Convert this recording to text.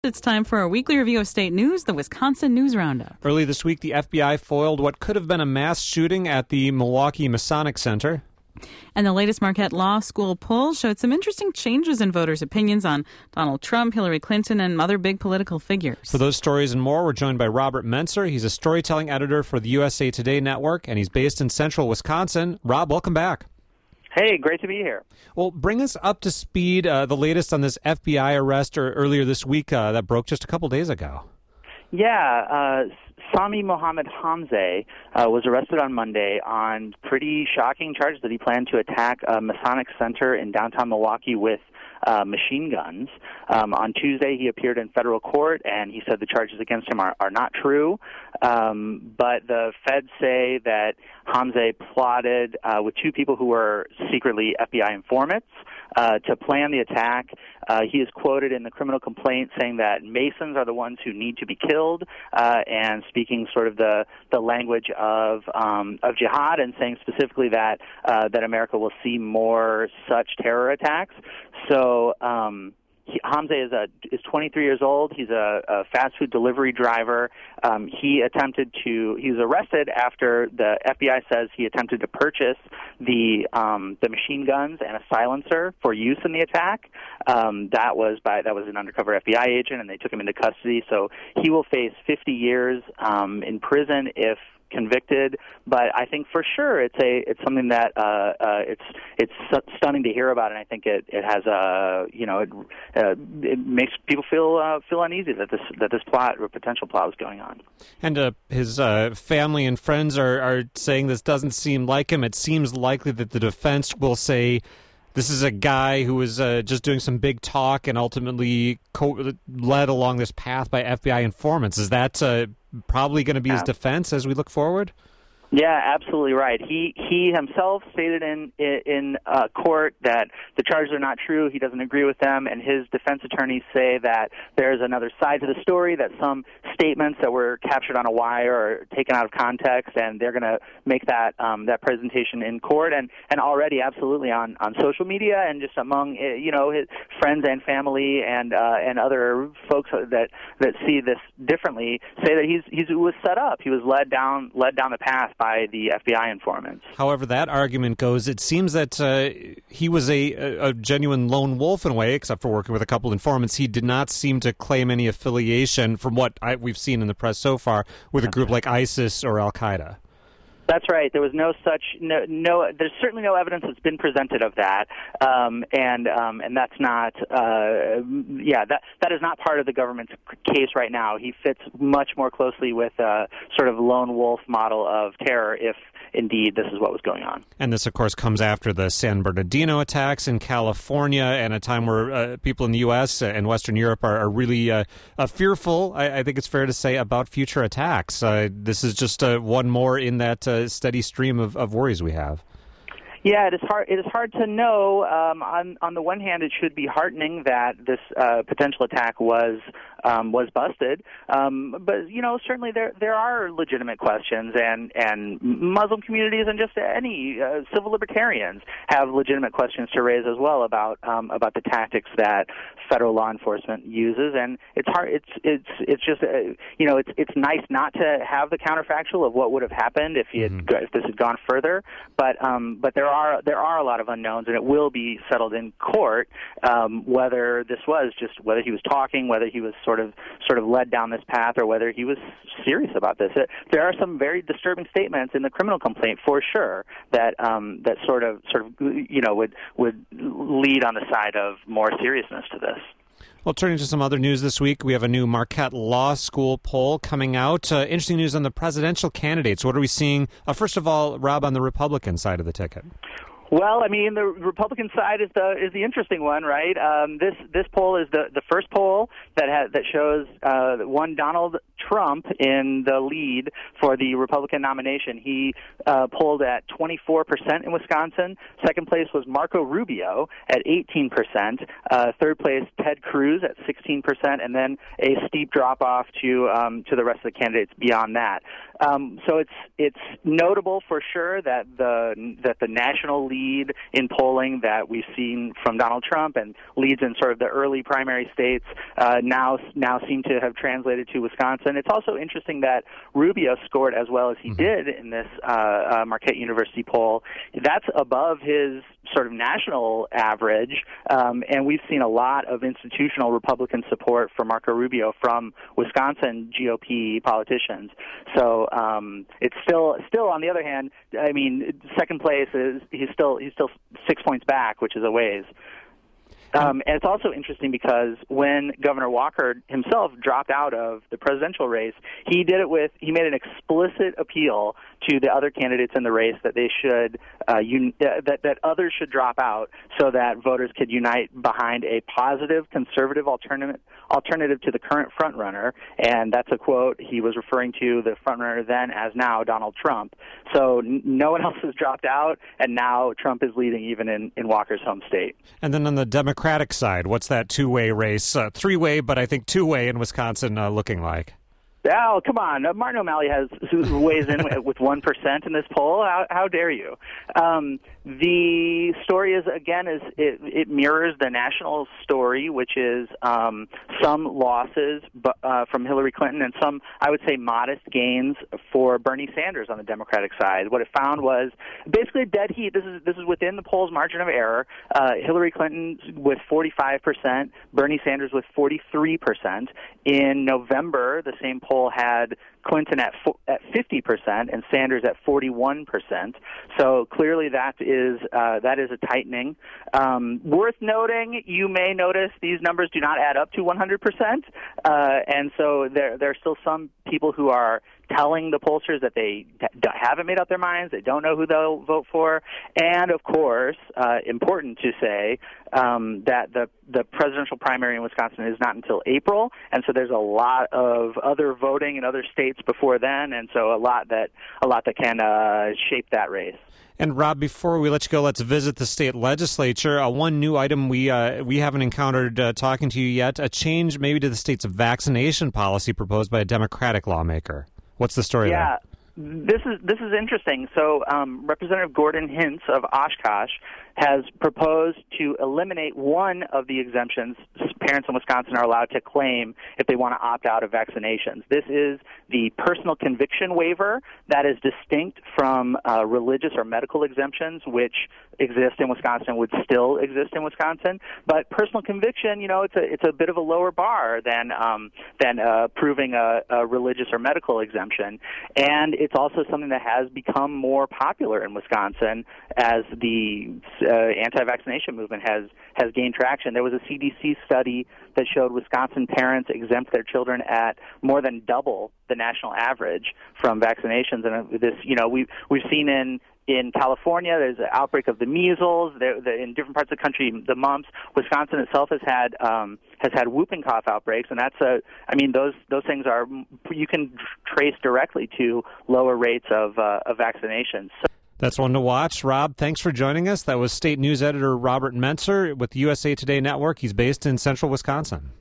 It's time for our weekly review of state news, the Wisconsin News Roundup. Early this week, the FBI foiled what could have been a mass shooting at the Milwaukee Masonic Center. And the latest Marquette Law School poll showed some interesting changes in voters' opinions on Donald Trump, Hillary Clinton, and other big political figures. For those stories and more, we're joined by Robert Mentzer. He's a storytelling editor for the USA Today Network, and he's based in central Wisconsin. Rob, welcome back. Hey, great to be here. Well, bring us up to speed, the latest on this FBI arrest earlier this week that broke just a couple days ago. Yeah, Sami Mohammed Hamzeh was arrested on Monday on pretty shocking charges that he planned to attack a Masonic Center in downtown Milwaukee with machine guns. On Tuesday, he appeared in federal court, and he said the charges against him are not true. But the feds say that Hamzeh plotted with two people who were secretly FBI informants to plan the attack. He is quoted in the criminal complaint saying that Masons are the ones who need to be killed, and speaking sort of the language of jihad, and saying specifically that America will see more such terror attacks. So Hamzeh is 23 years old. He's a fast food delivery driver. He was arrested after the FBI says he attempted to purchase the machine guns and a silencer for use in the attack. That was an undercover FBI agent, and they took him into custody. So he will face 50 years in prison if convicted, but I think for sure it's something that it's stunning to hear about, and I think it has it makes people feel uneasy that this plot or potential plot was going on. And his family and friends are saying this doesn't seem like him. It seems likely that the defense will say this is a guy who was just doing some big talk and ultimately led along this path by FBI informants. Is that probably going to be his defense as we look forward? Yeah, absolutely right. He himself stated in court that the charges are not true. He doesn't agree with them, and his defense attorneys say that there's another side to the story, that some statements that were captured on a wire are taken out of context, and they're going to make that presentation in court, and already absolutely on social media and just among his friends and family and other folks that see this differently say that he was set up. He was led down the path by the FBI informants. However that argument goes, it seems that he was a genuine lone wolf in a way, except for working with a couple informants. He did not seem to claim any affiliation, from what we've seen in the press so far, with a group like ISIS or Al-Qaeda. That's right. There was there's certainly no evidence that's been presented of that, and that's not, that is not part of the government's case right now. He fits much more closely with a sort of lone wolf model of terror, if indeed this is what was going on. And this, of course, comes after the San Bernardino attacks in California, and a time where people in the U.S. and Western Europe are really fearful, I think it's fair to say, about future attacks. This is just one more in that steady stream of worries we have. Yeah, it is hard to know. On the one hand, it should be heartening that this potential attack was busted, but certainly there are legitimate questions, and Muslim communities and just any civil libertarians have legitimate questions to raise as well about the tactics that federal law enforcement uses, and it's hard. It's just it's nice not to have the counterfactual of what would have happened if this had gone further, but there are a lot of unknowns, and it will be settled in court whether he was talking, whether he was sort of led down this path, or whether he was serious about this. There are some very disturbing statements in the criminal complaint for sure that sort of would lead on the side of more seriousness to this. Well, turning to some other news this week, we have a new Marquette Law School poll coming out. Interesting news on the presidential candidates. What are we seeing? First of all, Rob, on the Republican side of the ticket. Well, I mean, the Republican side is the interesting one, right? This poll is the first poll that shows one Donald Trump in the lead for the Republican nomination. He polled at 24% in Wisconsin. Second place was Marco Rubio at 18%. Third place, Ted Cruz at 16%, and then a steep drop-off to the rest of the candidates beyond that. So it's notable for sure that the national lead in polling that we've seen from Donald Trump and leads in sort of the early primary states now seem to have translated to Wisconsin. It's also interesting that Rubio scored as well as he did in this Marquette University poll. That's above his sort of national average, and we've seen a lot of institutional Republican support for Marco Rubio from Wisconsin GOP politicians. So it's still on the other hand, I mean, second place is he's still 6 points back, which is a ways. And it's also interesting because when Governor Walker himself dropped out of the presidential race, he made an explicit appeal to the other candidates in the race that they should that others should drop out so that voters could unite behind a positive conservative alternative to the current frontrunner. And that's a quote. He was referring to the frontrunner then as now Donald Trump. So no one else has dropped out, and now Trump is leading even in Walker's home state. And then on the Democratic side, what's that two-way race? Three-way, but I think two-way in Wisconsin looking like? Oh, come on. Martin O'Malley weighs in with 1% in this poll. How dare you? The story it mirrors the national story, which is some losses from Hillary Clinton and some, I would say, modest gains for Bernie Sanders on the Democratic side. What it found was basically a dead heat. This is within the poll's margin of error. Hillary Clinton with 45%, Bernie Sanders with 43%. In November, the same poll had Clinton at 50% and Sanders at 41%. So clearly that is a tightening. Worth noting, you may notice these numbers do not add up to 100%, and so there are still some people who are telling the pollsters that they haven't made up their minds, they don't know who they'll vote for, and of course, important to say that the presidential primary in Wisconsin is not until April, and so there's a lot of other voting in other states before then, and so a lot that can shape that race. And Rob, before we let you go, let's visit the state legislature. One new item we haven't encountered talking to you yet: a change maybe to the state's vaccination policy proposed by a Democratic lawmaker. What's the story there? This is interesting. So Representative Gordon Hintz of Oshkosh has proposed to eliminate one of the exemptions parents in Wisconsin are allowed to claim if they want to opt out of vaccinations. This is the personal conviction waiver that is distinct from religious or medical exemptions, which exist in Wisconsin, would still exist in Wisconsin. But personal conviction, it's a bit of a lower bar than proving a religious or medical exemption. And it's also something that has become more popular in Wisconsin as the anti-vaccination movement has gained traction. There was a CDC study that showed Wisconsin parents exempt their children at more than double the national average from vaccinations. And this, we've seen in California, there's an outbreak of the measles. In different parts of the country, the mumps. Wisconsin itself has had whooping cough outbreaks, and those things you can trace directly to lower rates of vaccinations. That's one to watch. Rob, thanks for joining us. That was State News Editor Robert Mentzer with USA Today Network. He's based in central Wisconsin.